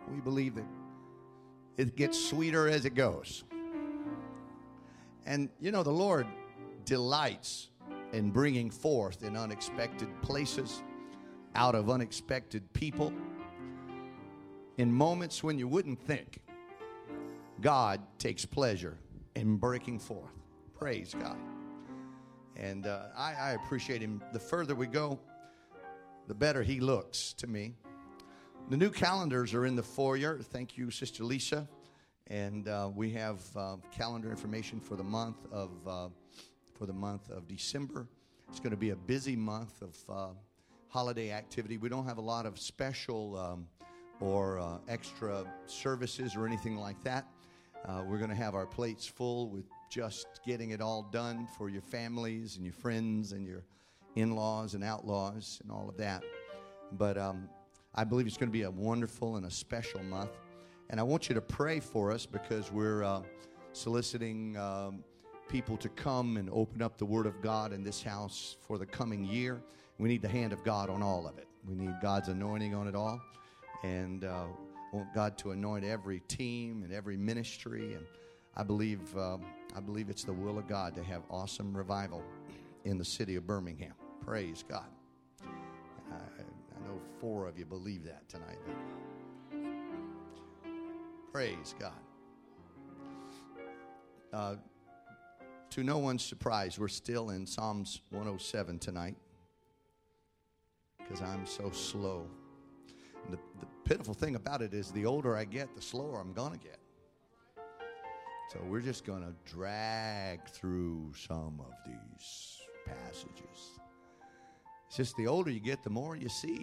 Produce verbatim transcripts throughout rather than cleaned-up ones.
We believe that it gets sweeter as it goes. And, you know, the Lord delights in bringing forth in unexpected places, out of unexpected people, in moments when you wouldn't think. God takes pleasure in breaking forth. Praise God. And uh, I, I appreciate him. The further we go, the better he looks to me. The new calendars are in the foyer. Thank you, Sister Lisa. And uh, we have uh, calendar information for the month of uh, for the month of December. It's going to be a busy month of uh, holiday activity. We don't have a lot of special um, or uh, extra services or anything like that. Uh, we're going to have our plates full with just getting it all done for your families and your friends and your in-laws and outlaws and all of that. But um, I believe it's going to be a wonderful and a special month. And I want you to pray for us because we're uh, soliciting um, people to come and open up the Word of God in this house for the coming year. We need the hand of God on all of it. We need God's anointing on it all. And uh, want God to anoint every team and every ministry. And I believe um, I believe it's the will of God to have awesome revival in the city of Birmingham. Praise God. I, I know four of you believe that tonight. Praise God. Uh, to no one's surprise, we're still in Psalms one oh seven tonight because I'm so slow. And the, the pitiful thing about it is the older I get, the slower I'm going to get. So we're just going to drag through some of these passages. It's just the older you get, the more you see.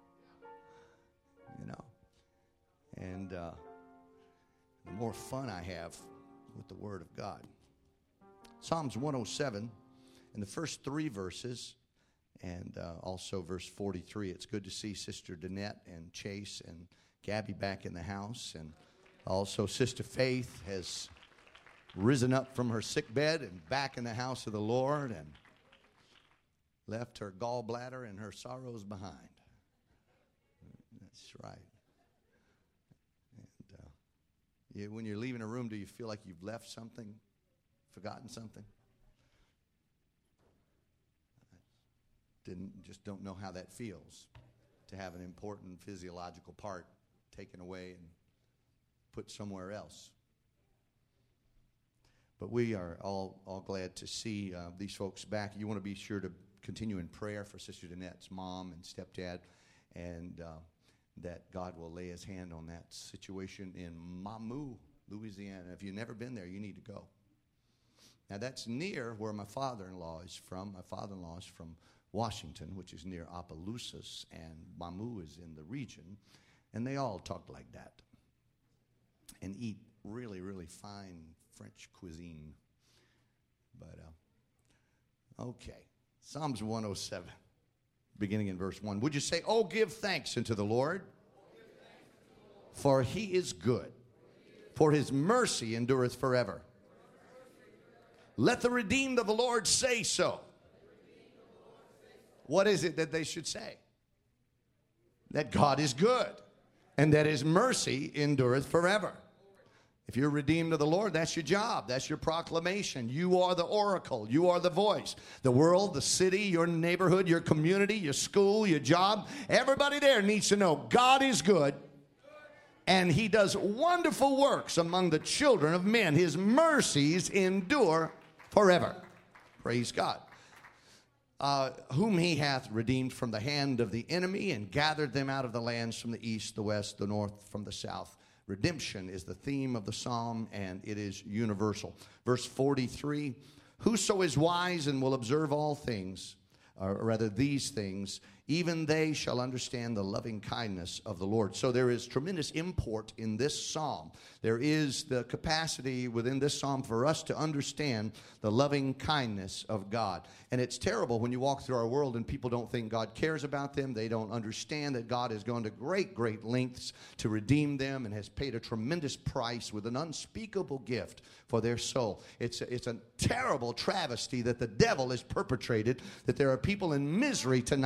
You know. And uh, the more fun I have with the Word of God. Psalms one oh seven, in the first three verses, and uh, also verse forty-three. It's good to see Sister Danette and Chase and Gabby back in the house. And also Sister Faith has risen up from her sick bed and back in the house of the Lord and left her gallbladder and her sorrows behind. That's right. And uh, you, when you're leaving a room, do you feel like you've left something, forgotten something? Didn't just don't know how that feels to have an important physiological part taken away and put somewhere else. But we are all all glad to see uh, these folks back. You want to be sure to continue in prayer for Sister Danette's mom and stepdad, and uh, that God will lay his hand on that situation in Mamou, Louisiana. If you've never been there, you need to go. Now, that's near where my father-in-law is from. My father-in-law is from Washington, which is near Opelousas, and Mamou is in the region. And they all talk like that and eat really, really fine French cuisine. But, uh, okay. Psalms one oh seven, beginning in verse one. Would you say, oh, give thanks unto the Lord, for he is good, for his mercy endureth forever. Let the redeemed of the Lord say so. What is it that they should say? That God is good, and that his mercy endureth forever. If you're redeemed of the Lord, that's your job. That's your proclamation. You are the oracle. You are the voice. The world, the city, your neighborhood, your community, your school, your job. Everybody there needs to know God is good, and he does wonderful works among the children of men. His mercies endure forever. Praise God. Uh, whom he hath redeemed from the hand of the enemy and gathered them out of the lands from the east, the west, the north, from the south. Redemption is the theme of the psalm, and it is universal. Verse forty-three, whoso is wise and will observe all things, or rather these things, even they shall understand the loving kindness of the Lord. So there is tremendous import in this psalm. There is the capacity within this psalm for us to understand the loving kindness of God. And it's terrible when you walk through our world and people don't think God cares about them. They don't understand that God has gone to great, great lengths to redeem them and has paid a tremendous price with an unspeakable gift for their soul. It's a, it's a terrible travesty that the devil has perpetrated, that there are people in misery tonight that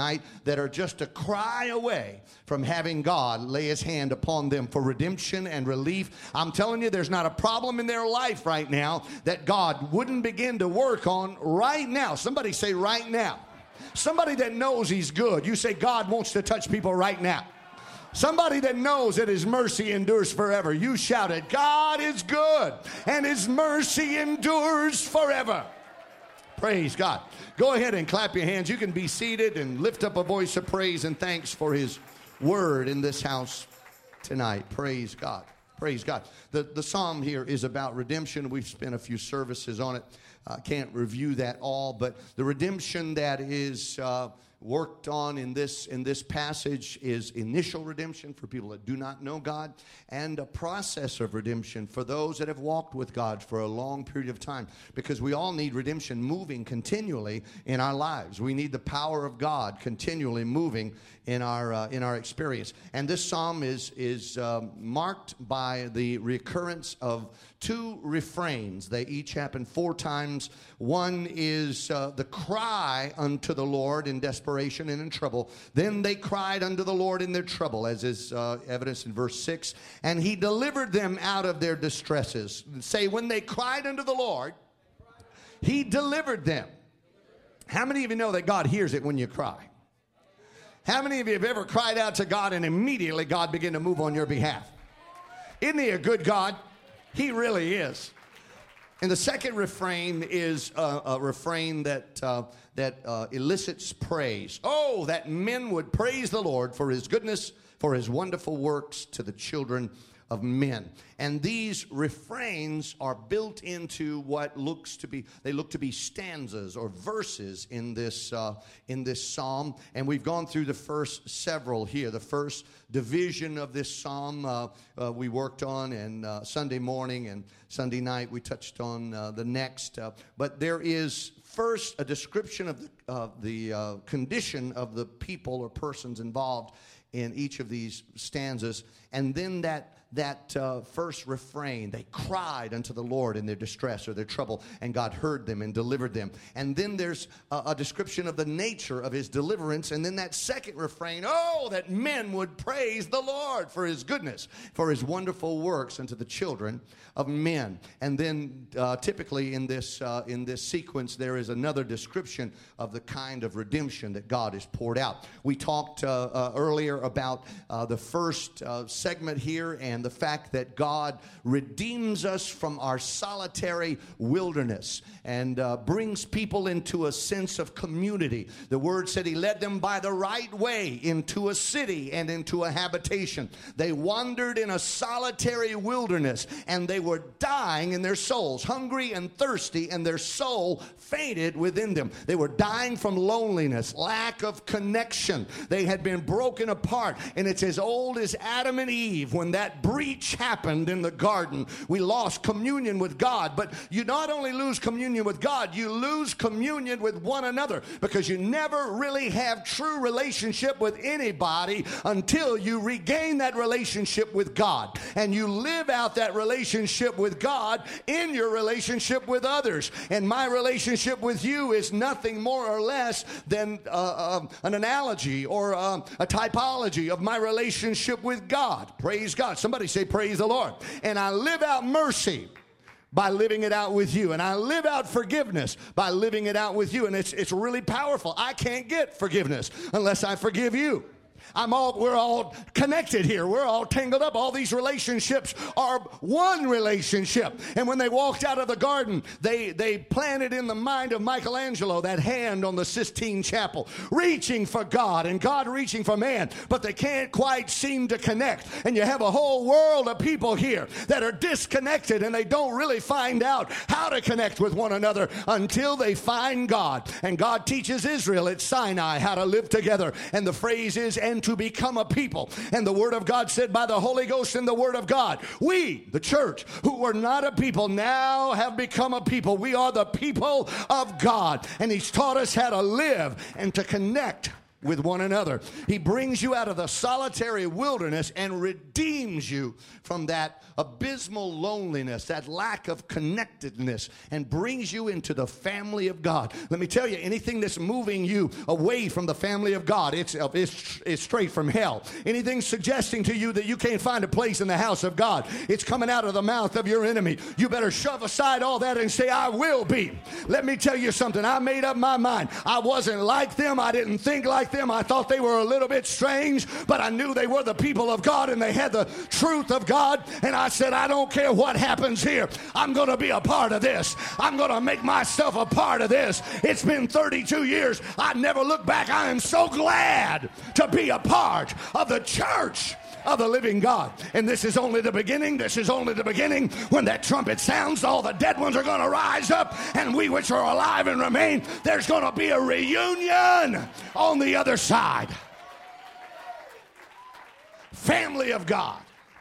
that are just a cry away from having God lay his hand upon them for redemption and relief. I'm telling you, there's not a problem in their life right now that God wouldn't begin to work on right now. Somebody say right now. Somebody that knows he's good. You say God wants to touch people right now. Somebody that knows that his mercy endures forever. You shout it, God is good and his mercy endures forever. Praise God. Go ahead and clap your hands. You can be seated and lift up a voice of praise and thanks for his word in this house tonight. Praise God. Praise God. The, the psalm here is about redemption. We've spent a few services on it. I uh, can't review that all, but the redemption that is uh, worked on in this in this passage is initial redemption for people that do not know God, and a process of redemption for those that have walked with God for a long period of time, because we all need redemption moving continually in our lives. We need the power of God continually moving in our uh, in our experience. And this psalm is is um, marked by the recurrence of two refrains. They each happen four times. One is uh, the cry unto the Lord in desperation and in trouble. Then they cried unto the Lord in their trouble, as is uh, evidenced in verse six. And he delivered them out of their distresses. Say, when they cried unto the Lord, he delivered them. How many of you know that God hears it when you cry? How many of you have ever cried out to God and immediately God began to move on your behalf? Isn't he a good God? He really is. And the second refrain is a, a refrain that uh, that uh, elicits praise. Oh, that men would praise the Lord for his goodness, for his wonderful works to the children of men. And these refrains are built into what looks to be, they look to be stanzas or verses in this uh, in this psalm. And we've gone through the first several here. The first division of this psalm uh, uh, we worked on, and uh, Sunday morning and Sunday night we touched on uh, the next. Uh, but there is first a description of the, uh, the uh, condition of the people or persons involved in each of these stanzas, and then that that uh, first refrain, they cried unto the Lord in their distress or their trouble, and God heard them and delivered them. And then there's a, a description of the nature of his deliverance, and then that second refrain, oh, that men would praise the Lord for his goodness, for his wonderful works unto the children of men. And then uh, typically in this uh, in this sequence, there is another description of the kind of redemption that God has poured out. We talked uh, uh, earlier about uh, the first uh, segment here, and the fact that God redeems us from our solitary wilderness and uh, brings people into a sense of community. The word said he led them by the right way into a city and into a habitation. They wandered in a solitary wilderness, and they were dying in their souls, hungry and thirsty, and their soul fainted within them. They were dying from loneliness, lack of connection. They had been broken apart, and it's as old as Adam and Eve when that breach happened in the garden. We lost communion with God, but you not only lose communion with God, you lose communion with one another, because you never really have true relationship with anybody until you regain that relationship with God, and you live out that relationship with God in your relationship with others. And my relationship with you is nothing more or less than uh, uh, an analogy or uh, a typology of my relationship with God. Praise God. Somebody say praise the Lord. And I live out mercy by living it out with you. And I live out forgiveness by living it out with you. And it's it's really powerful. I can't get forgiveness unless I forgive you. I'm all, we're all connected here. We're all tangled up. All these relationships are one relationship. And when they walked out of the garden, they, they planted in the mind of Michelangelo that hand on the Sistine Chapel, reaching for God and God reaching for man. But they can't quite seem to connect. And you have a whole world of people here that are disconnected, and they don't really find out how to connect with one another until they find God. And God teaches Israel at Sinai how to live together. And the phrase is, and to become a people. And the Word of God said by the Holy Ghost in the Word of God, we, the church, who were not a people, now have become a people. We are the people of God. And He's taught us how to live and to connect with one another. He brings you out of the solitary wilderness and redeems you from that abysmal loneliness, that lack of connectedness, and brings you into the family of God. Let me tell you, anything that's moving you away from the family of God, it's, it's, it's straight from hell. Anything suggesting to you that you can't find a place in the house of God, it's coming out of the mouth of your enemy. You better shove aside all that and say, I will be. Let me tell you something. I made up my mind. I wasn't like them. I didn't think like them. I thought they were a little bit strange, but I knew they were the people of God and they had the truth of God. And I said, I don't care what happens here. I'm going to be a part of this. I'm going to make myself a part of this. It's been thirty-two years. I never look back. I am so glad to be a part of the church of the living God. And this is only the beginning. This is only the beginning. When that trumpet sounds, all the dead ones are going to rise up, and we which are alive and remain, there's going to be a reunion on the other side. Family of God.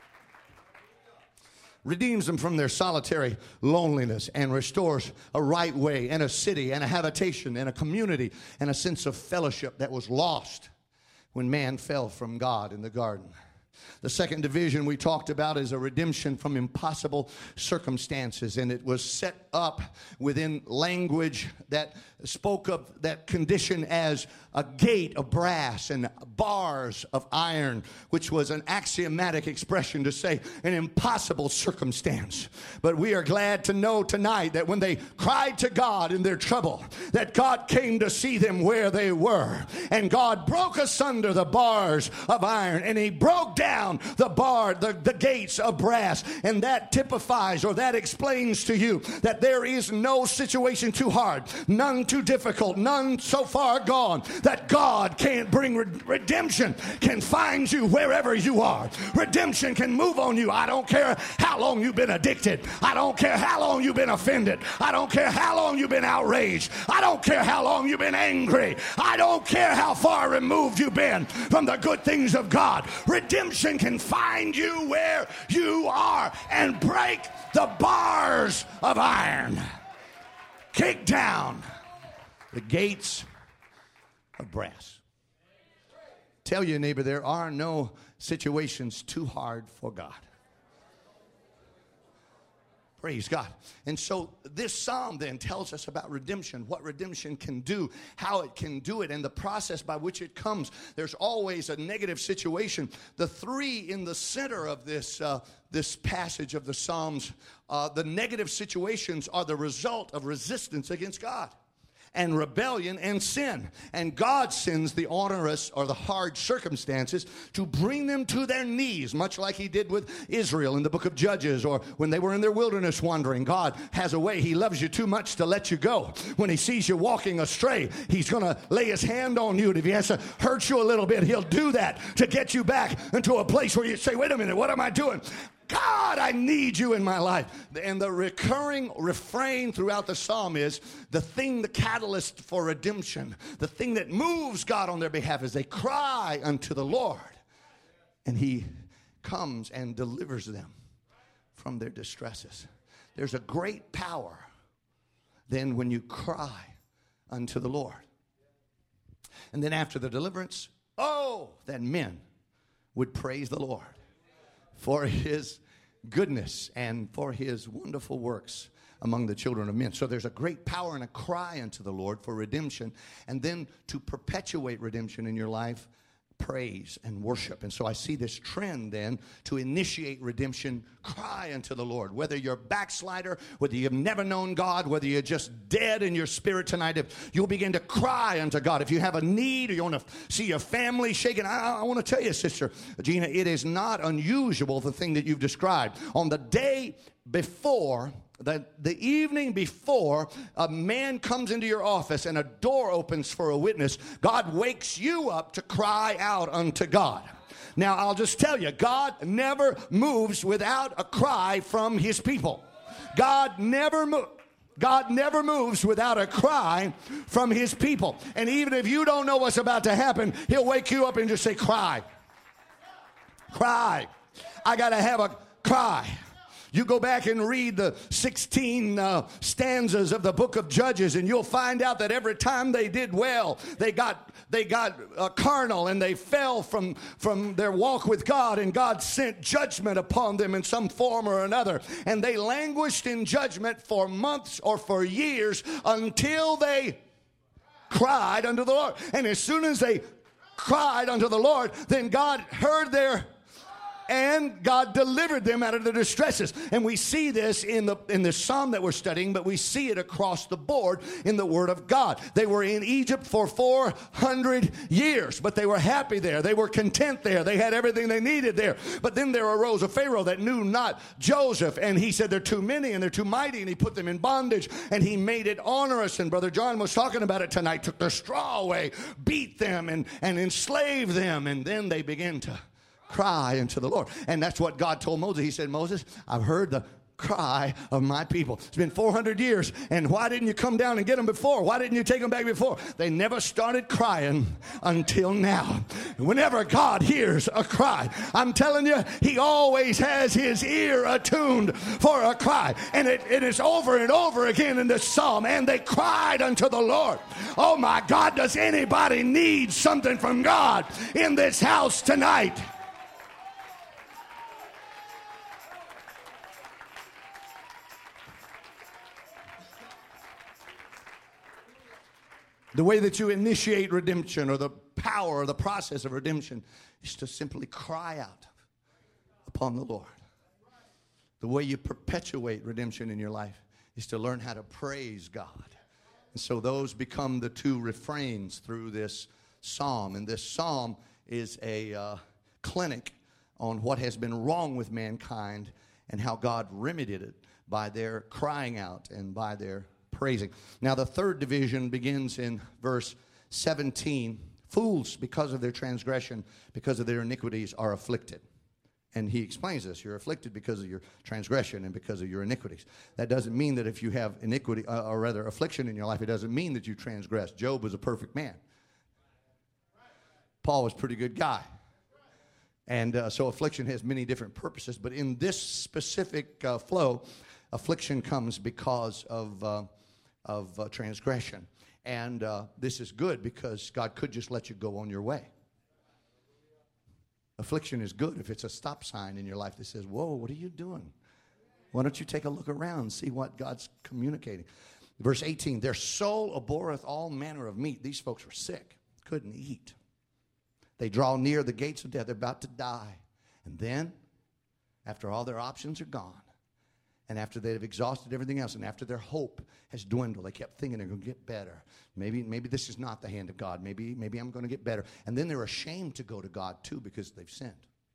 Redeems them from their solitary loneliness and restores a right way and a city and a habitation and a community and a sense of fellowship that was lost when man fell from God in the garden. The second division we talked about is a redemption from impossible circumstances, and it was set up within language that spoke of that condition as a gate of brass and bars of iron, which was an axiomatic expression to say an impossible circumstance. But we are glad to know tonight that when they cried to God in their trouble, that God came to see them where they were, and God broke asunder the bars of iron, and he broke down the bar, the, the gates of brass. And that typifies, or that explains to you, that there is no situation too hard, none too difficult, none so far gone that God can't bring re- redemption can find you wherever you are. Redemption can move on you. I don't care how long you've been addicted. I don't care how long you've been offended. I don't care how long you've been outraged. I don't care how long you've been angry. I don't care how far removed you've been from the good things of God. Redemption can find you where you are and break the bars of iron. Kick down the gates of brass. Tell your neighbor, there are no situations too hard for God. Praise God. And so this psalm then tells us about redemption, what redemption can do, how it can do it, and the process by which it comes. There's always a negative situation. The three in the center of this uh, this passage of the Psalms, uh, the negative situations are the result of resistance against God and rebellion and sin. And God sends the onerous or the hard circumstances to bring them to their knees, much like he did with Israel in the book of Judges, or when they were in their wilderness wandering. God has a way. He loves you too much to let you go. When he sees you walking astray, he's going to lay his hand on you. And if he has to hurt you a little bit, he'll do that to get you back into a place where you say, wait a minute, what am I doing? God, I need you in my life. And the recurring refrain throughout the psalm is the thing, the catalyst for redemption, the thing that moves God on their behalf is they cry unto the Lord, and he comes and delivers them from their distresses. There's a great power then when you cry unto the Lord. And then after the deliverance, oh, that men would praise the Lord for his goodness and for his wonderful works among the children of men. So there's a great power and a cry unto the Lord for redemption. And then to perpetuate redemption in your life, praise and worship. And so I see this trend then to initiate redemption, cry unto the Lord. Whether you're a backslider, whether you've never known God, whether you're just dead in your spirit tonight, if you'll begin to cry unto God. If you have a need or you want to see your family shaken, I, I want to tell you, Sister Gina, it is not unusual, the thing that you've described. On the day before, The, the evening before a man comes into your office and a door opens for a witness, God wakes you up to cry out unto God. Now, I'll just tell you, God never moves without a cry from his people. God never moves. God never moves without a cry from his people. And even if you don't know what's about to happen, he'll wake you up and just say, cry. Cry. I got to have a cry. You go back and read the sixteen uh, stanzas of the book of Judges, and you'll find out that every time they did well, they got they got uh, carnal, and they fell from, from their walk with God, and God sent judgment upon them in some form or another. And they languished in judgment for months or for years until they cried unto the Lord. And as soon as they cried unto the Lord, then God heard their and God delivered them out of their distresses. And we see this in the in the psalm that we're studying, but we see it across the board in the Word of God. They were in Egypt for four hundred years, but they were happy there. They were content there. They had everything they needed there. But then there arose a Pharaoh that knew not Joseph, and he said, they're too many and they're too mighty, and he put them in bondage, and he made it onerous. And Brother John was talking about it tonight. Took their straw away, beat them, and, and enslaved them, and then they began to cry unto the Lord. And that's what God told Moses. He said, Moses, I've heard the cry of my people. It's been four hundred years, and why didn't you come down and get them before? Why didn't you take them back before? They never started crying until now. Whenever God hears a cry, I'm telling you, he always has his ear attuned for a cry. And it, it is over and over again in this psalm. And they cried unto the Lord. Oh my God, does anybody need something from God in this house tonight? The way that you initiate redemption, or the power or the process of redemption, is to simply cry out upon the Lord. The way you perpetuate redemption in your life is to learn how to praise God. And so those become the two refrains through this psalm. And this psalm is a uh, clinic on what has been wrong with mankind and how God remedied it by their crying out and by their praising. Now, the third division begins in verse seventeen. Fools, because of their transgression, because of their iniquities, are afflicted. And he explains this. You're afflicted because of your transgression and because of your iniquities. That doesn't mean that if you have iniquity, uh, or rather affliction in your life, it doesn't mean that you transgress. Job was a perfect man. Paul was a pretty good guy. And uh, so affliction has many different purposes. But in this specific uh, flow, affliction comes because of uh, of uh, transgression. And uh, this is good because God could just let you go on your way. Affliction is good if it's a stop sign in your life that says, whoa, what are you doing? Why don't you take a look around and see what God's communicating? Verse eighteen, their soul abhorreth all manner of meat. These folks were sick, couldn't eat. They draw near the gates of death. They're about to die. And then, after all their options are gone, and after they've exhausted everything else, and after their hope has dwindled, they kept thinking they're going to get better. Maybe, maybe this is not the hand of God. Maybe, maybe I'm going to get better. And then they're ashamed to go to God, too, because they've sinned.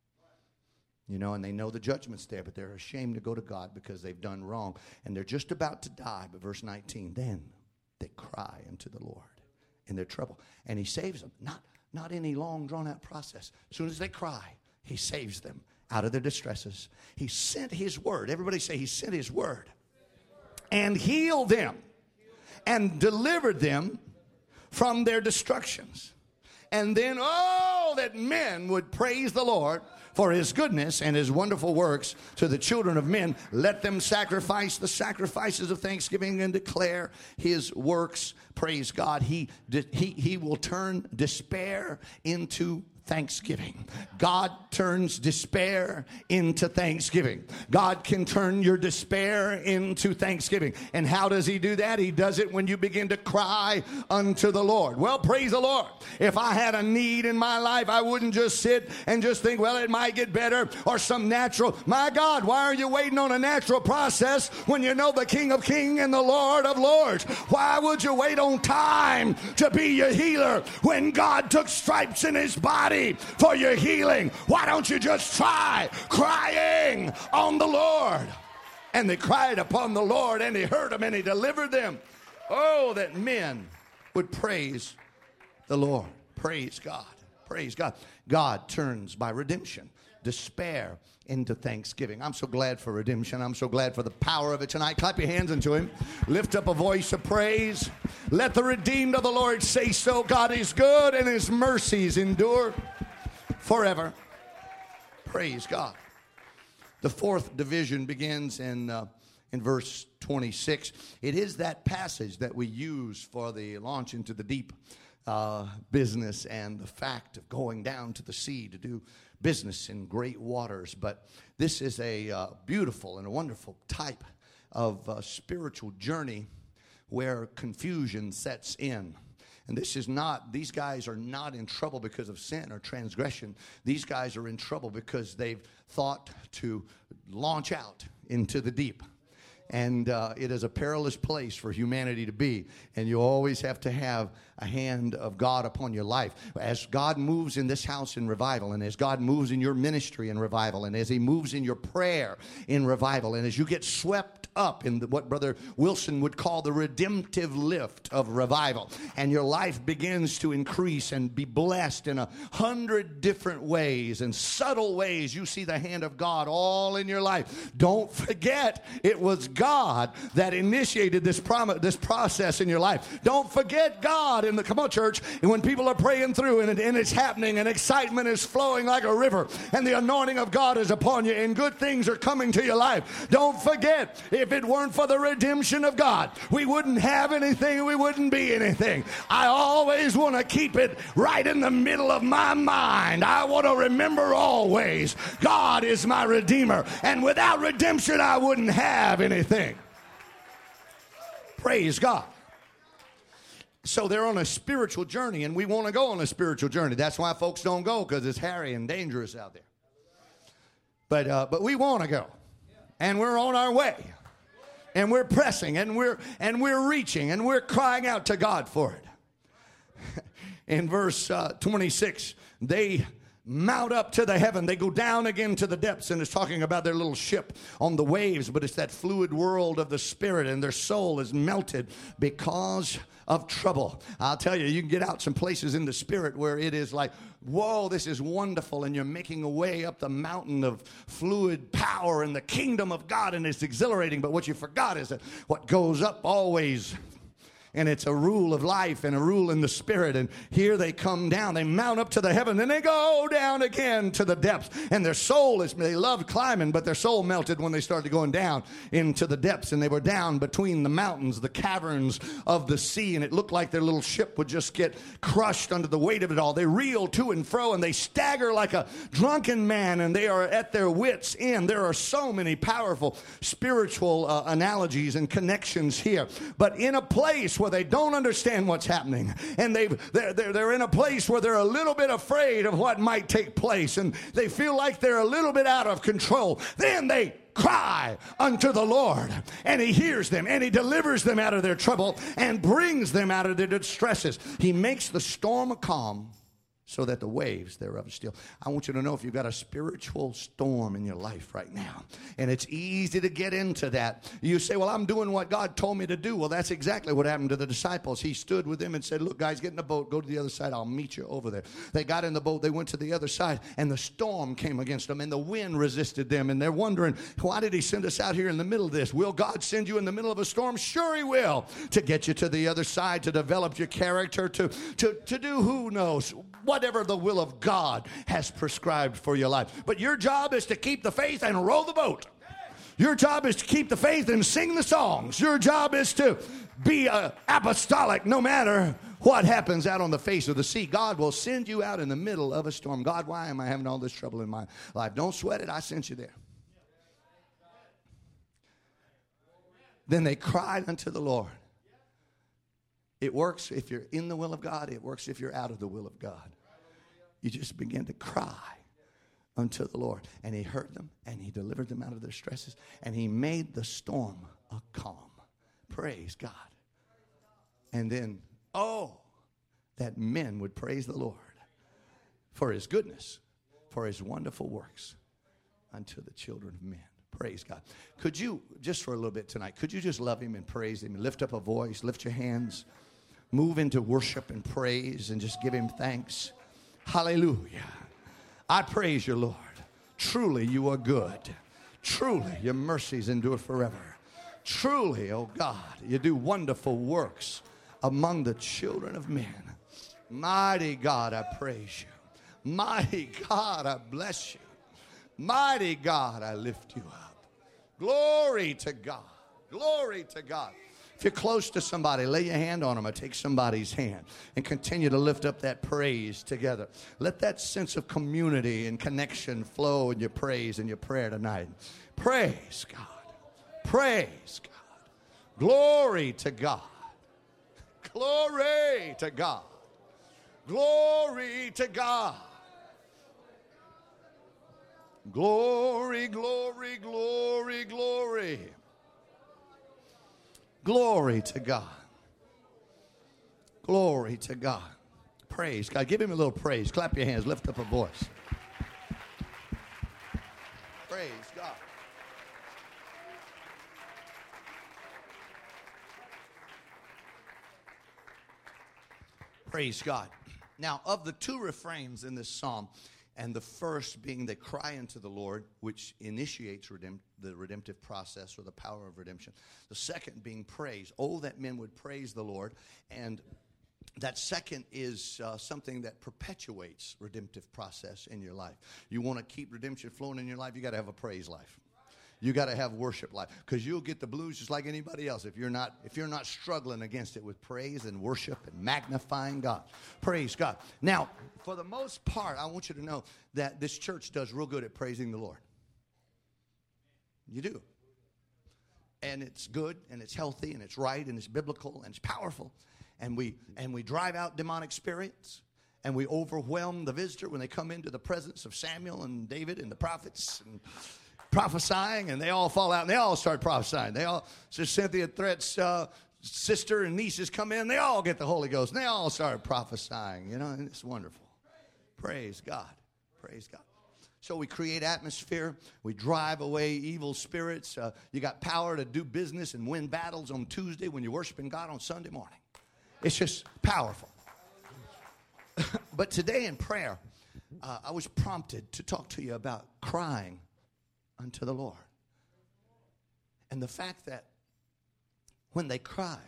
You know, and they know the judgment's there, but they're ashamed to go to God because they've done wrong. And they're just about to die. But verse nineteen, then they cry unto the Lord in their trouble. And he saves them. Not, not any long, drawn-out process. As soon as they cry, he saves them out of their distresses. He sent his word. Everybody say he sent his word. And healed them. And delivered them from their destructions. And then, oh, that men would praise the Lord for his goodness and his wonderful works to the children of men. Let them sacrifice the sacrifices of thanksgiving and declare his works. Praise God. He, he, he will turn despair into thanksgiving. God turns despair into thanksgiving. God can turn your despair into thanksgiving. And how does he do that? He does it when you begin to cry unto the Lord. Well, praise the Lord. If I had a need in my life, I wouldn't just sit and just think, well, it might get better, or some natural. My God, why are you waiting on a natural process when you know the King of Kings and the Lord of Lords? Why would you wait on time to be your healer when God took stripes in his body for your healing? Why don't you just try crying on the Lord? And they cried upon the Lord, and he heard them, and he delivered them. Oh, that men would praise the Lord. Praise God. Praise God. God turns by redemption despair into thanksgiving. I'm so glad for redemption. I'm so glad for the power of it tonight. Clap your hands unto him. Lift up a voice of praise. Let the redeemed of the Lord say so. God is good, and his mercies endure forever. Praise God. The fourth division begins in, uh, in verse twenty-six. It is that passage that we use for the launch into the deep uh, business and the fact of going down to the sea to do business in great waters. But this is a uh, beautiful and a wonderful type of uh, spiritual journey where confusion sets in. And this is not, these guys are not in trouble because of sin or transgression. These guys are in trouble because they've thought to launch out into the deep. And uh, it is a perilous place for humanity to be. And you always have to have a hand of God upon your life. As God moves in this house in revival, and as God moves in your ministry in revival, and as he moves in your prayer in revival, and as you get swept up in the, what Brother Wilson would call the redemptive lift of revival, and your life begins to increase and be blessed in a hundred different ways and subtle ways, you see the hand of God all in your life. Don't forget, it was God that initiated this prom- this process in your life. Don't forget God in the, come on church, and when people are praying through and, it, and it's happening and excitement is flowing like a river and the anointing of God is upon you and good things are coming to your life. Don't forget, if it weren't for the redemption of God, we wouldn't have anything, we wouldn't be anything. I always want to keep it right in the middle of my mind. I want to remember always, God is my Redeemer, and without redemption I wouldn't have anything. Praise God. So they're on a spiritual journey, and we want to go on a spiritual journey. That's why folks don't go, because it's hairy and dangerous out there. But uh, but we want to go, and we're on our way, and we're pressing, and we're and we're reaching, and we're crying out to God for it. In verse uh, twenty-six, they mount up to the heaven. They go down again to the depths, and it's talking about their little ship on the waves, but it's that fluid world of the spirit, and their soul is melted because of trouble. I'll tell you, you can get out some places in the spirit where it is like, whoa, this is wonderful, and you're making a way up the mountain of fluid power in the kingdom of God, and it's exhilarating, but what you forgot is that what goes up always, and it's a rule of life and a rule in the spirit. And here they come down. They mount up to the heaven. Then they go down again to the depths. And their soul is, they loved climbing, but their soul melted when they started going down into the depths. And they were down between the mountains, the caverns of the sea. And it looked like their little ship would just get crushed under the weight of it all. They reel to and fro, and they stagger like a drunken man. And they are at their wits' end. There are so many powerful spiritual uh, analogies and connections here. But in a place where where they don't understand what's happening, and they've, they're, they're, they're in a place where they're a little bit afraid of what might take place, and they feel like they're a little bit out of control, then they cry unto the Lord, and he hears them, and he delivers them out of their trouble and brings them out of their distresses. He makes the storm a calm, so that the waves thereof are still. I want you to know, if you've got a spiritual storm in your life right now, and it's easy to get into that, you say, well, I'm doing what God told me to do. Well, that's exactly what happened to the disciples. He stood with them and said, look, guys, get in the boat, go to the other side, I'll meet you over there. They got in the boat, they went to the other side, and the storm came against them, and the wind resisted them, and they're wondering, why did he send us out here in the middle of this? Will God send you in the middle of a storm? Sure he will, to get you to the other side, to develop your character, to, to, to do who knows, whatever the will of God has prescribed for your life. But your job is to keep the faith and row the boat. Your job is to keep the faith and sing the songs. Your job is to be uh, apostolic no matter what happens out on the face of the sea. God will send you out in the middle of a storm. God, why am I having all this trouble in my life? Don't sweat it. I sent you there. Then they cried unto the Lord. It works if you're in the will of God. It works if you're out of the will of God. You just begin to cry unto the Lord. And he heard them, and he delivered them out of their stresses, and he made the storm a calm. Praise God. And then, oh, that men would praise the Lord for his goodness, for his wonderful works unto the children of men. Praise God. Could you, just for a little bit tonight, could you just love him and praise him and lift up a voice, lift your hands, move into worship and praise, and just give him thanks. Hallelujah. I praise you, Lord. Truly you are good. Truly your mercies endure forever. Truly, oh God, you do wonderful works among the children of men. Mighty God, I praise you. Mighty God, I bless you. Mighty God, I lift you up. Glory to God. Glory to God. If you're close to somebody, lay your hand on them or take somebody's hand and continue to lift up that praise together. Let that sense of community and connection flow in your praise and your prayer tonight. Praise God. Praise God. Glory to God. Glory to God. Glory to God. Glory, glory, glory, glory. Glory to God. Glory to God. Praise God. Give him a little praise. Clap your hands. Lift up a voice. Praise God. Praise God. Now, of the two refrains in this psalm, and the first being they cry unto the Lord, which initiates redempt, the redemptive process or the power of redemption. The second being praise. Oh, that men would praise the Lord. And that second is uh, something that perpetuates redemptive process in your life. You want to keep redemption flowing in your life, you got to have a praise life. You got to have worship life, because you'll get the blues just like anybody else if you're not if you're not struggling against it with praise and worship and magnifying God. Praise God. Now, for the most part, I want you to know that this church does real good at praising the Lord. You do. And it's good, and it's healthy, and it's right, and it's biblical, and it's powerful. And we and we drive out demonic spirits, and we overwhelm the visitor when they come into the presence of Samuel and David and the prophets and prophesying, and they all fall out and they all start prophesying. They all, so Cynthia Threat's uh, sister and nieces come in, they all get the Holy Ghost, and they all start prophesying, you know, and it's wonderful. Praise God. Praise God. So we create atmosphere. We drive away evil spirits. Uh, you got power to do business and win battles on Tuesday when you're worshiping God on Sunday morning. It's just powerful. But today in prayer, uh, I was prompted to talk to you about crying unto the Lord. And the fact that when they cried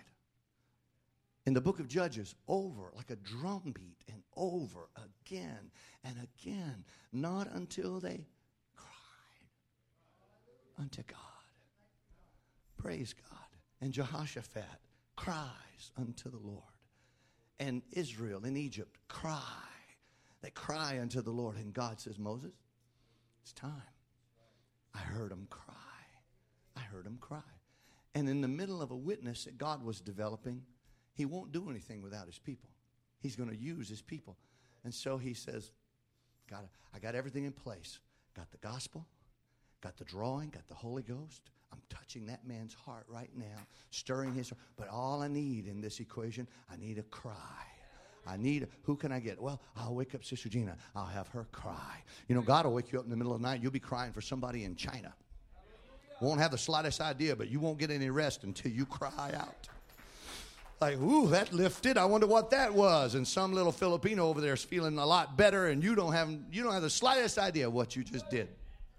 in the book of Judges, over like a drumbeat and over again and again, not until they cried unto God. Praise God. And Jehoshaphat cries unto the Lord. And Israel in Egypt cry. They cry unto the Lord. And God says, Moses, it's time. I heard him cry. I heard him cry. And in the middle of a witness that God was developing, he won't do anything without his people. He's going to use his people. And so he says, got I got everything in place. Got the gospel, got the drawing, got the Holy Ghost. I'm touching that man's heart right now, stirring his heart. But all I need in this equation, I need a cry. I need, who can I get? Well, I'll wake up Sister Gina. I'll have her cry. You know, God will wake you up in the middle of the night. You'll be crying for somebody in China. Won't have the slightest idea, but you won't get any rest until you cry out. Like, ooh, that lifted. I wonder what that was. And some little Filipino over there is feeling a lot better, and you don't have, you don't have the slightest idea what you just did.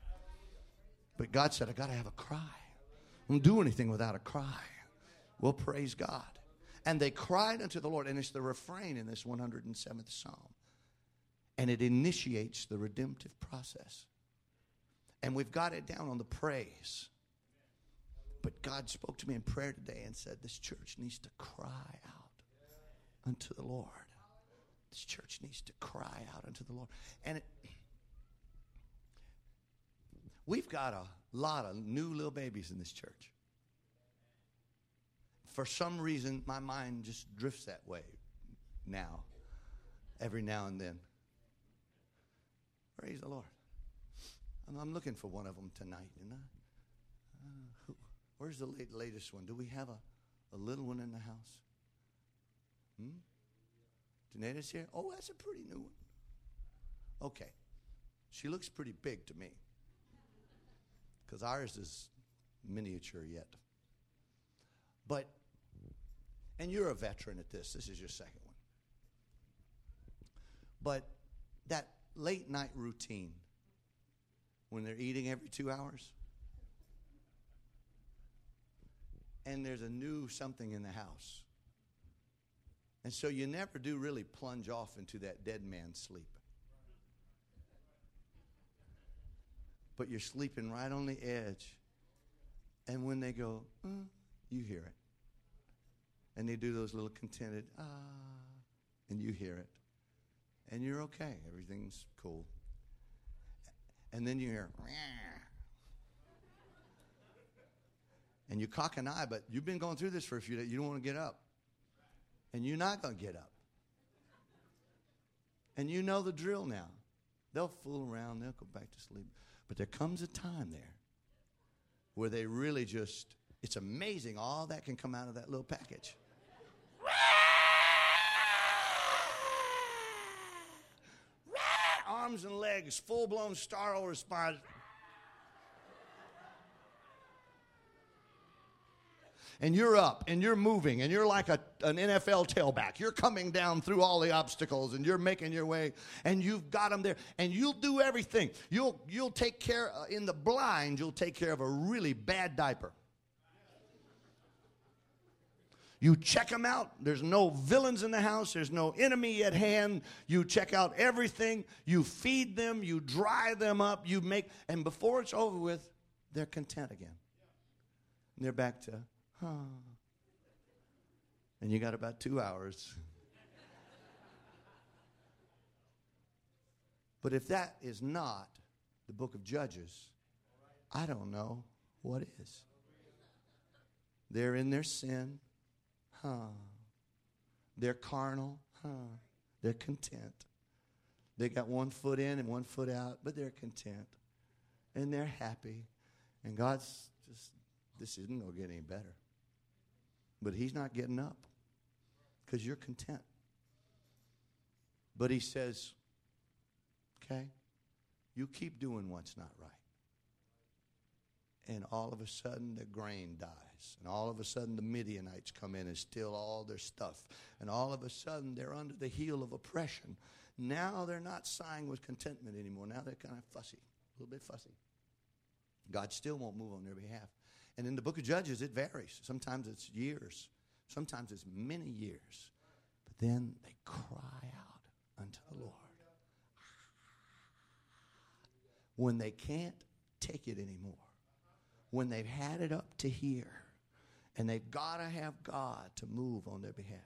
But God said, I got to have a cry. I don't do anything without a cry. Well, praise God. And they cried unto the Lord. And it's the refrain in this one hundred seventh Psalm. And it initiates the redemptive process. And we've got it down on the praise. But God spoke to me in prayer today and said, this church needs to cry out unto the Lord. This church needs to cry out unto the Lord. And it, we've got a lot of new little babies in this church. For some reason, my mind just drifts that way now, every now and then. Praise the Lord. I'm, I'm looking for one of them tonight. You know? uh, who, where's the late, latest one? Do we have a, a little one in the house? Hmm? Danetta's here? Oh, that's a pretty new one. Okay. She looks pretty big to me, because ours is miniature yet. But, and you're a veteran at this. This is your second one. But that late night routine, when they're eating every two hours, and there's a new something in the house. And so you never do really plunge off into that dead man's sleep. but you're sleeping right on the edge. And when they go, uh, you hear it. And they do those little contented, ah, and you hear it. And you're okay. Everything's cool. And then you hear, Wah. And you cock an eye, but you've been going through this for a few days. You don't want to get up. And you're not going to get up. And you know the drill now. They'll fool around. They'll go back to sleep. But there comes a time there where they really just, it's amazing all that can come out of that little package. Arms and legs, full-blown startle response. And you're up, and you're moving, and you're like a, an N F L tailback. You're coming down through all the obstacles, and you're making your way, and you've got them there. And you'll do everything. You'll, you'll take care, uh, in the blind, you'll take care of a really bad diaper. You check them out. There's no villains in the house. There's no enemy at hand. You check out everything. You feed them. You dry them up. You make, and before it's over with, they're content again. And they're back to, huh. And you got about two hours. But if that is not the book of Judges, I don't know what is. They're in their sin. Huh. They're carnal. Huh. They're content. They got one foot in and one foot out, but they're content. And they're happy. And God's just, this isn't going to get any better. But he's not getting up because you're content. But he says, okay, you keep doing what's not right. And all of a sudden, the grain dies. And all of a sudden, the Midianites come in and steal all their stuff. And all of a sudden, they're under the heel of oppression. Now they're not sighing with contentment anymore. Now they're kind of fussy, a little bit fussy. God still won't move on their behalf. And in the book of Judges, it varies. Sometimes it's years. Sometimes it's many years. But then they cry out unto the Lord. When they can't take it anymore. When they've had it up to here, and they've got to have God to move on their behalf.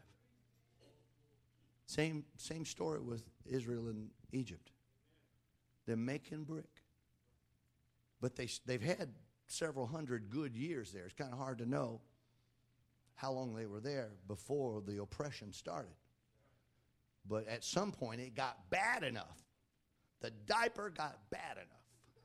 Same, same story with Israel and Egypt. They're making brick. But they, they've had several hundred good years there. It's kind of hard to know how long they were there before the oppression started. But at some point, it got bad enough. The diaper got bad enough.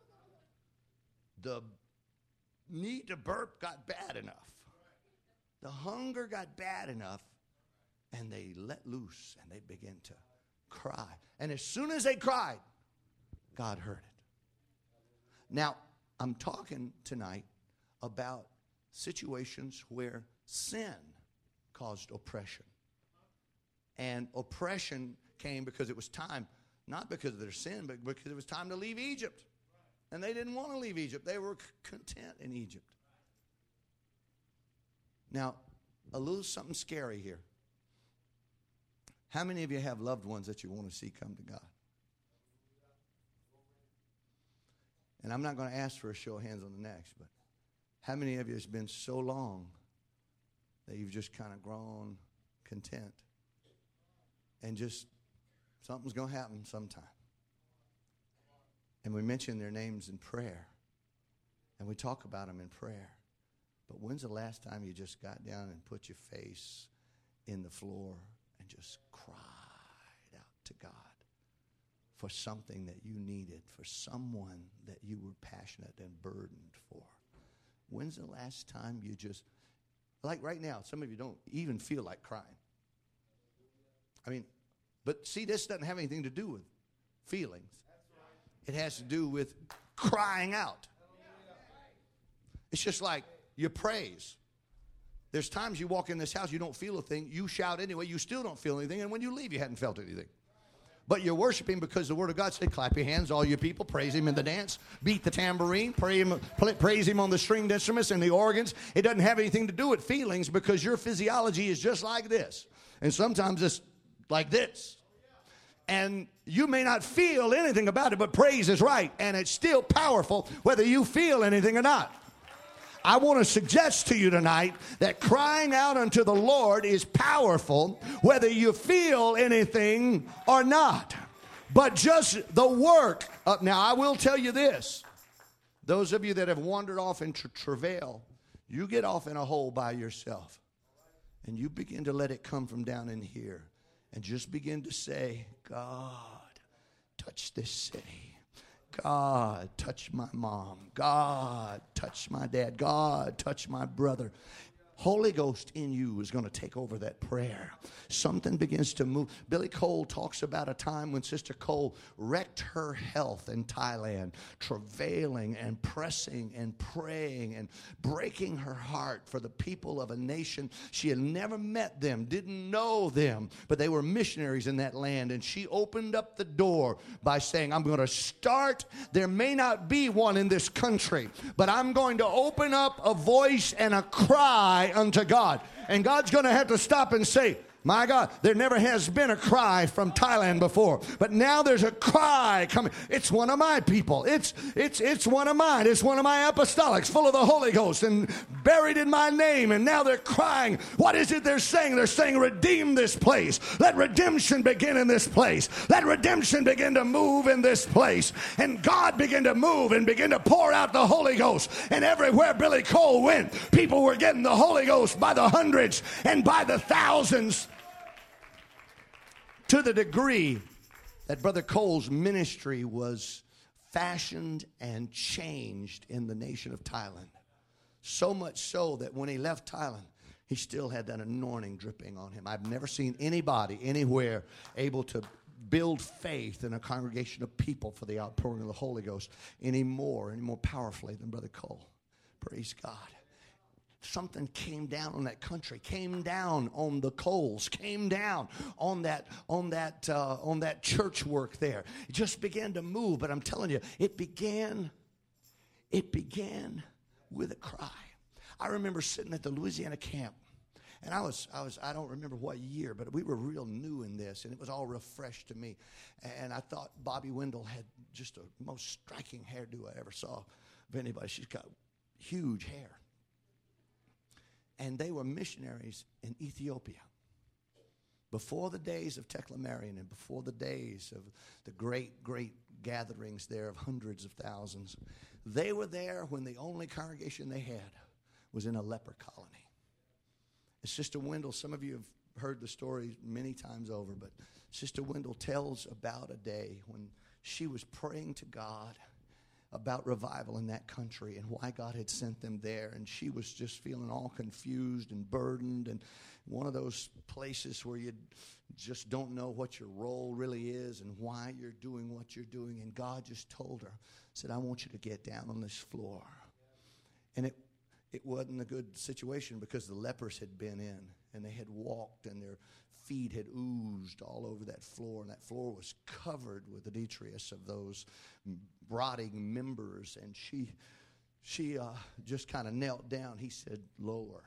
The need to burp got bad enough. The hunger got bad enough, and they let loose, and they began to cry. And as soon as they cried, God heard it. Now, I'm talking tonight about situations where sin caused oppression. And oppression came because it was time, not because of their sin, but because it was time to leave Egypt. And they didn't want to leave Egypt. They were content in Egypt. Now, a little something scary here. How many of you have loved ones that you want to see come to God? And I'm not going to ask for a show of hands on the next, but how many of you it's been so long that you've just kind of grown content and just something's going to happen sometime? And we mention their names in prayer. And we talk about them in prayer. But when's the last time you just got down and put your face in the floor and just cried out to God for something that you needed, for someone that you were passionate and burdened for? When's the last time you just, like right now, some of you don't even feel like crying. I mean, but see, this doesn't have anything to do with feelings. It has to do with crying out. It's just like your praise. There's times you walk in this house, you don't feel a thing. You shout anyway, you still don't feel anything. And when you leave, you hadn't felt anything. But you're worshiping because the Word of God said, clap your hands, all you people. Praise Him in the dance. Beat the tambourine. Pray him, praise Him on the stringed instruments and the organs. It doesn't have anything to do with feelings because your physiology is just like this. And sometimes it's like this. And You may not feel anything about it, but praise is right. And it's still powerful whether you feel anything or not. I want to suggest to you tonight that crying out unto the Lord is powerful whether you feel anything or not. But just the work. Of, now, I will tell you this. Those of you that have wandered off into travail, you get off in a hole by yourself. And you begin to let it come from down in here. And just begin to say, God, touch this city. God, touch my mom. God, touch my dad. God, touch my brother. Holy Ghost in you is going to take over that prayer. Something begins to move. Billy Cole talks about a time when Sister Cole wrecked her health in Thailand, travailing and pressing and praying and breaking her heart for the people of a nation. She had never met them, didn't know them, but they were missionaries in that land. And she opened up the door by saying, I'm going to start. There may not be one in this country, but I'm going to open up a voice and a cry unto God. And God's going to have to stop and say, my God, there never has been a cry from Thailand before, but now there's a cry coming. It's one of my people. It's it's it's one of mine. It's one of my apostolics, full of the Holy Ghost and buried in my name. And now they're crying. What is it they're saying? They're saying, redeem this place. Let redemption begin in this place. Let redemption begin to move in this place. And God began to move and begin to pour out the Holy Ghost. And everywhere Billy Cole went, people were getting the Holy Ghost by the hundreds and by the thousands. To the degree that Brother Cole's ministry was fashioned and changed in the nation of Thailand. So much so that when he left Thailand, he still had that anointing dripping on him. I've never seen anybody anywhere able to build faith in a congregation of people for the outpouring of the Holy Ghost any more, any more powerfully than Brother Cole. Praise God. Something came down on that country, came down on the Coles, came down on that on that uh, on that church work there. It just began to move, but I'm telling you, it began. It began with a cry. I remember sitting at the Louisiana camp, and I was I was I don't remember what year, but we were real new in this, and it was all real fresh to me. And I thought Bobby Wendell had just the most striking hairdo I ever saw of anybody. She's got huge hair. And they were missionaries in Ethiopia. Before the days of Tekla Marian and before the days of the great, great gatherings there of hundreds of thousands, they were there when the only congregation they had was in a leper colony. And Sister Wendell, some of you have heard the story many times over, but Sister Wendell tells about a day when she was praying to God about revival in that country and why God had sent them there. And she was just feeling all confused and burdened, and one of those places where you just don't know what your role really is and why you're doing what you're doing. And God just told her, said, I want you to get down on this floor. And it it wasn't a good situation because the lepers had been in and they had walked and their feet had oozed all over that floor, and that floor was covered with the detritus of those rotting members. And she she uh, just kind of knelt down. He said, lower.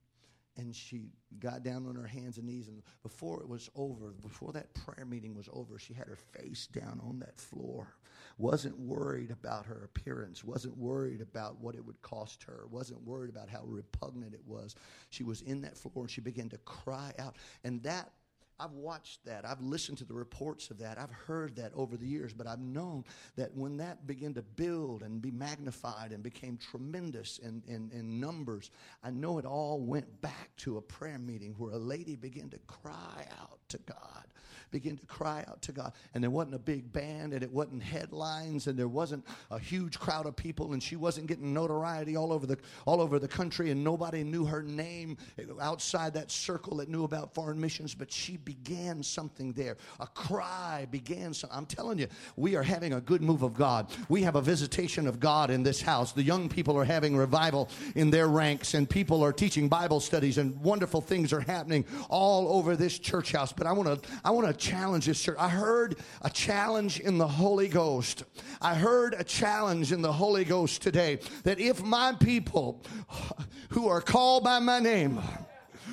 And she got down on her hands and knees, and before it was over, before that prayer meeting was over, she had her face down on that floor. Wasn't worried about her appearance, wasn't worried about what it would cost her, wasn't worried about how repugnant it was. She was in that floor, and she began to cry out. And that, I've watched that. I've listened to the reports of that. I've heard that over the years, but I've known that when that began to build and be magnified and became tremendous in, in, in numbers, I know it all went back to a prayer meeting where a lady began to cry out to God. Begin to cry out to God. And there wasn't a big band, and it wasn't headlines, and there wasn't a huge crowd of people, and she wasn't getting notoriety all over the all over the country, and nobody knew her name outside that circle that knew about foreign missions. But she began something there. A cry began something. I'm telling you, we are having a good move of God. We have a visitation of God in this house. The young people are having revival in their ranks, and people are teaching Bible studies, and wonderful things are happening all over this church house. But I want to I want to challenge this church. I heard a challenge in the Holy Ghost. I heard a challenge in the Holy Ghost today that if my people who are called by my name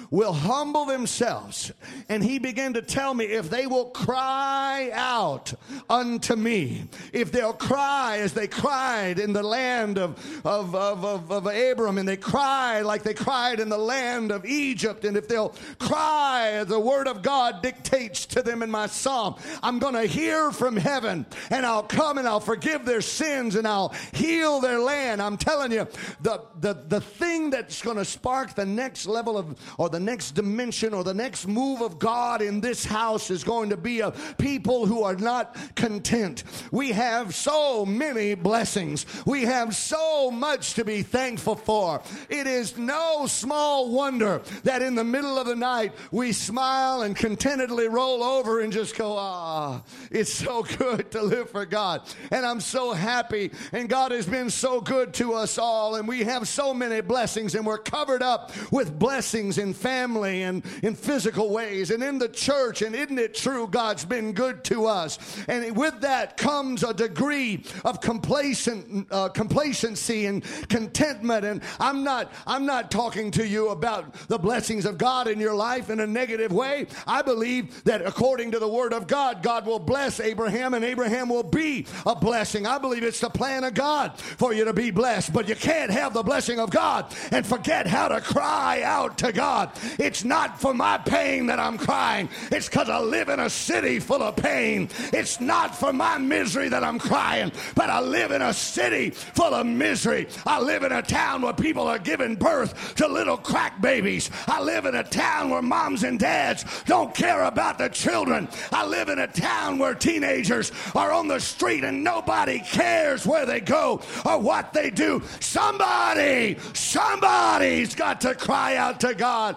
will humble themselves. And he began to tell me, if they will cry out unto me, if they'll cry as they cried in the land of, of, of, of, of Abram, and they cry like they cried in the land of Egypt, and if they'll cry as the word of God dictates to them in my psalm, I'm going to hear from heaven, and I'll come and I'll forgive their sins, and I'll heal their land. I'm telling you, the, the, the thing that's going to spark the next level of, or the next dimension, or the next move of God in this house is going to be a people who are not content. We have so many blessings. We have so much to be thankful for. It is no small wonder that in the middle of the night we smile and contentedly roll over and just go, ah, it's so good to live for God. And I'm so happy, and God has been so good to us all, and we have so many blessings, and we're covered up with blessings in family and in physical ways and in the church. And isn't it true, God's been good to us? And with that comes a degree of complacent uh, complacency and contentment. And I'm not I'm not talking to you about the blessings of God in your life in a negative way. I believe that according to the word of God, God will bless Abraham, and Abraham will be a blessing. I believe it's the plan of God for you to be blessed. But you can't have the blessing of God and forget how to cry out to God. It's not for my pain that I'm crying. It's because I live in a city full of pain. It's not for my misery that I'm crying, but I live in a city full of misery. I live in a town where people are giving birth to little crack babies. I live in a town where moms and dads don't care about the children. I live in a town where teenagers are on the street and nobody cares where they go or what they do. Somebody, somebody's got to cry out to God.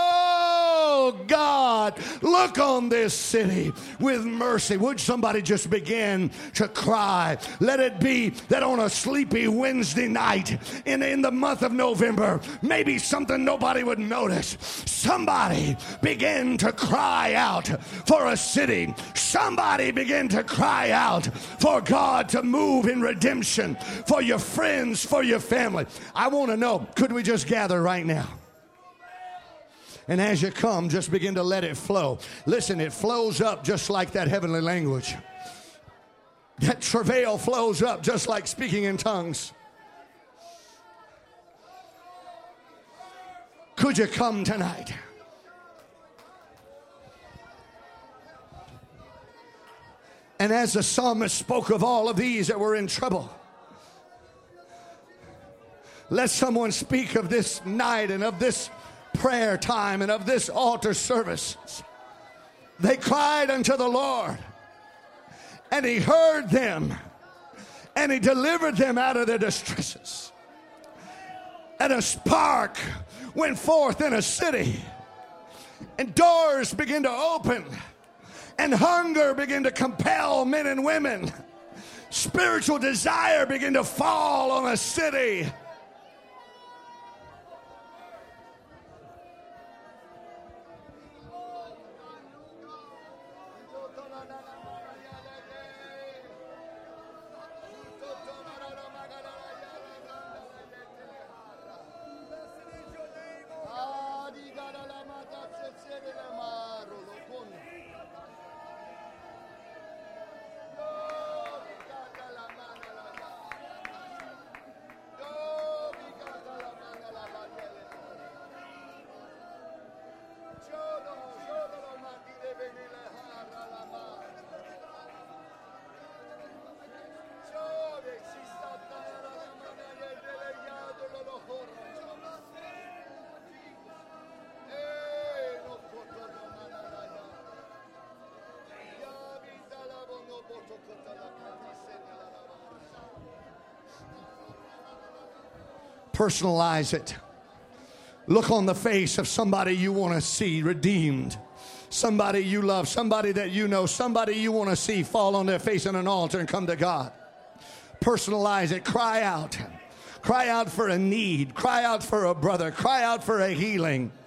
Oh, God, look on this city with mercy. Would somebody just begin to cry? Let it be that on a sleepy Wednesday night in, in the month of November, maybe something nobody would notice. Somebody begin to cry out for a city. Somebody begin to cry out for God to move in redemption for your friends, for your family. I want to know, could we just gather right now? And as you come, just begin to let it flow. Listen, it flows up just like that heavenly language. That travail flows up just like speaking in tongues. Could you come tonight? And as the psalmist spoke of all of these that were in trouble, let someone speak of this night and of this prayer time and of this altar service. They cried unto the Lord, and he heard them, and he delivered them out of their distresses. And a spark went forth in a city, and doors began to open, and hunger began to compel men and women. Spiritual desire began to fall on a city. Personalize it. Look on the face of somebody you want to see redeemed. Somebody you love, somebody that you know, somebody you want to see fall on their face on an altar and come to God. Personalize it. Cry out. Cry out for a need. Cry out for a brother. Cry out for a healing.